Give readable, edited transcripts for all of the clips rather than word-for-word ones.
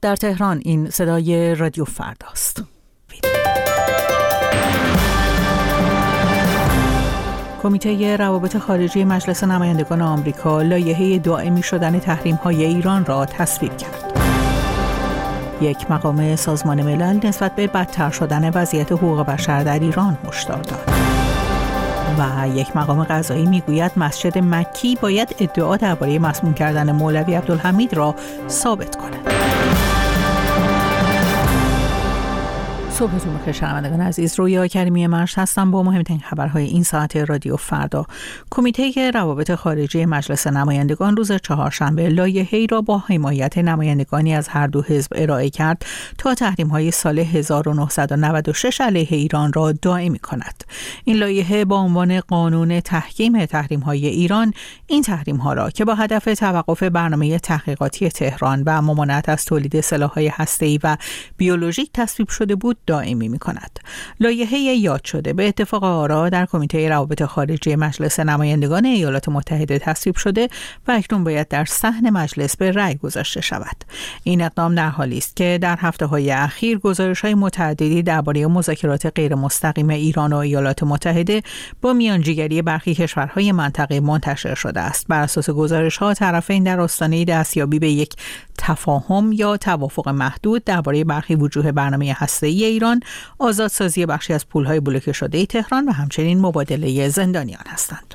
در تهران این صدای رادیو فرداست. کمیته روابط خارجی مجلس نمایندگان آمریکا لایحه دائمی شدن تحریم‌های ایران را تصویب کرد. یک مقام سازمان ملل نسبت به بدتر شدن وضعیت حقوق بشر در ایران هشدار داد. و یک مقام قضایی میگوید مسجد مکی باید ادعا درباره مسموم کردن مولوی عبدالحمید را ثابت کند. صبحتون بخیر شنوندگان عزیز، رویا کریمی مرش هستم با مهمترین خبرهای این ساعت رادیو فردا. کمیته روابط خارجی مجلس نمایندگان روز چهارشنبه لایحه‌ای را با حمایت نمایندگانی از هر دو حزب ارائه کرد تا تحریم‌های سال 1996 علیه ایران را دائمی کند. این لایحه با عنوان قانون تحکیم تحریم‌های ایران این تحریم‌ها را که با هدف توقف برنامه تحقیقاتی تهران و ممانعت از تولید سلاح‌های هسته‌ای و بیولوژیک تصویب شده بود دائمی می‌کند. لایحه یاد شده به اتفاق آرا در کمیته روابط خارجی مجلس نمایندگان ایالات متحده تصویب شده و اکنون باید در صحن مجلس به رأی گذاشته شود. این اقدام در حالی است که در هفته‌های اخیر گزارش‌های متعددی درباره مذاکرات غیر مستقیم ایران و ایالات متحده با میانجیگری برخی کشورهای منطقه منتشر شده است. بر اساس گزارش‌ها طرفین در آستانه دستیابی به یک تفاهم یا توافق محدود درباره برخی وجوه برنامه هسته‌ای ایران، آزادسازی بخشی از پول‌های بلوکه شده تهران و همچنین مبادله زندانیان هستند.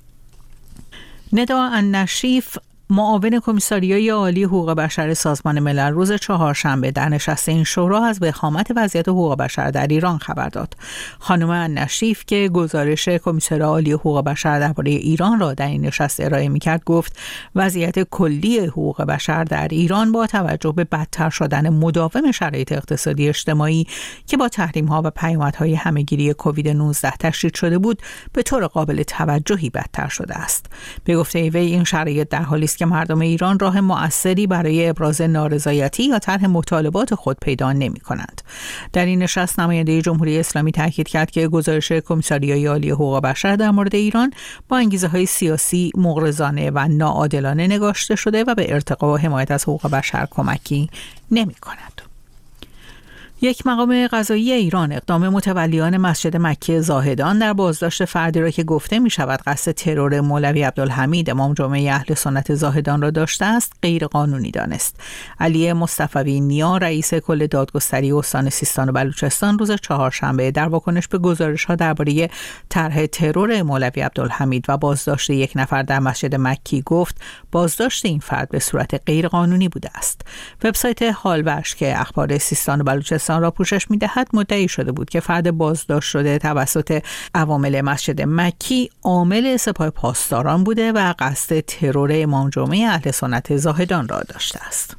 ندا النشیف، معاون کمیساریای عالی حقوق بشر سازمان ملل، روز چهارشنبه در نشست این شورا از وخامت وضعیت حقوق بشر در ایران خبر داد. خانم النشیف که گزارش کمیسر عالی حقوق بشر درباره ایران را در این نشست ارائه می‌کرد، گفت وضعیت کلی حقوق بشر در ایران با توجه به بدتر شدن مداوم شرایط اقتصادی اجتماعی که با تحریم‌ها و پیامدهای همه‌گیری کووید 19 تشدید شده بود، به طور قابل توجهی بدتر شده است. به گفته وی این شرایط در حالی است که مردم ایران راه مؤثری برای ابراز نارضایتی یا طرح مطالبات خود پیدا نمی‌کنند. در این نشست نماینده جمهوری اسلامی تاکید کرد که گزارش کمیساریای عالی حقوق بشر در مورد ایران با انگیزه‌های سیاسی مغرضانه و ناعادلانه نگاشته شده و به ارتقا و حمایت از حقوق بشر کمکی نمی‌کند. یک مقام قضایی ایران اقدام متولیان مسجد مکی زاهدان در بازداشت فردی را که گفته می شود قصد ترور مولوی عبدالحمید امام جمعه اهل سنت زاهدان را داشته است غیر قانونی دانست. علی مصطفی نیا، رئیس کل دادگستری استان سیستان و بلوچستان، روز چهارشنبه در واکنش به گزارش‌ها درباره طرح ترور مولوی عبدالحمید و بازداشت یک نفر در مسجد مکی گفت بازداشت این فرد به صورت غیر قانونی بوده است. وبسایت حالوش که اخبار سیستان و بلوچستان را پوشش می‌دهد مدعی شده بود که فرد بازداشت شده توسط عوامل مسجد مکی عامل سپاه پاسداران بوده و قصد ترور امام جمعه اهل سنت زاهدان را داشته است.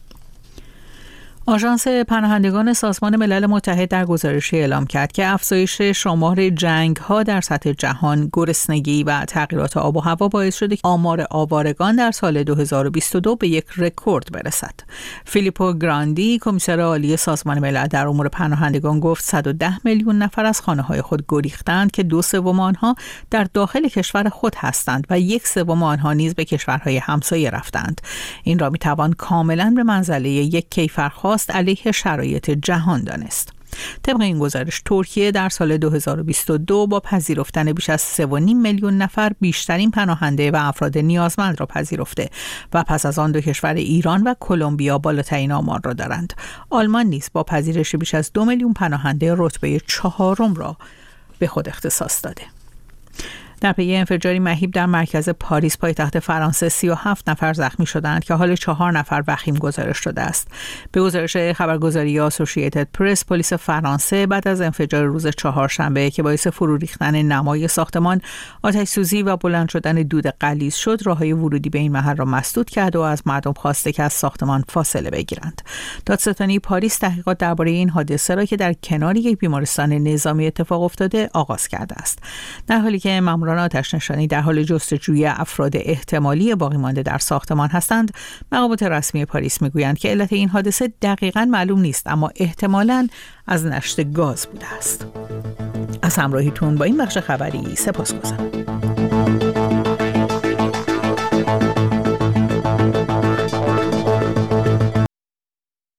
آژانس پناهندگان سازمان ملل متحد در گزارشی اعلام کرد که افزایش شمار جنگ‌ها در سطح جهان، گرسنگی و تغییرات آب و هوا باعث شده که آمار آوارگان در سال 2022 به یک رکورد برسد. فیلیپو گراندی، کمیسر عالی سازمان ملل در امور پناهندگان، گفت 110 میلیون نفر از خانه‌های خود گریختند که 2/3 آنها در داخل کشور خود هستند و 1/3 آنها نیز به کشورهای همسایه رفتند. این را می‌توان کاملاً به منزله یک کیفرخواه علیه شرایط جهان دانست. طبق این گزارش ترکیه در سال 2022 با پذیرفتن بیش از 3.5 میلیون نفر بیشترین پناهنده و افراد نیازمند را پذیرفته و پس از آن دو کشور ایران و کلمبیا بالاترین آمار را دارند. آلمان نیز با پذیرش بیش از 2 میلیون پناهنده رتبه 4 را به خود اختصاص داده. در پی انفجاری مهیب در مرکز پاریس پایتخت فرانسه 37 نفر زخمی شدند که حال 4 نفر وخیم گزارش شده است. به گزارش خبرگزاری آسوشییتد پرس، پلیس فرانسه بعد از انفجار روز چهارشنبه که باعث فرو ریختن نمای ساختمان، آتش‌سوزی و بلند شدن دود غلیظ شد، راههای ورودی به این محل را مسدود کرد و از مردم خواسته که از ساختمان فاصله بگیرند. دادستانی پاریس تحقیقات درباره این حادثه را که در کنار یک بیمارستان نظامی اتفاق افتاده آغاز کرده است. در حالی که ماموران آتش نشانی در حال جستجوی افراد احتمالی باقی مانده در ساختمان هستند، مقامات رسمی پاریس میگویند که علت این حادثه دقیقاً معلوم نیست، اما احتمالاً از نشت گاز بوده است. از همراهیتون با این بخش خبری سپاسگزارم.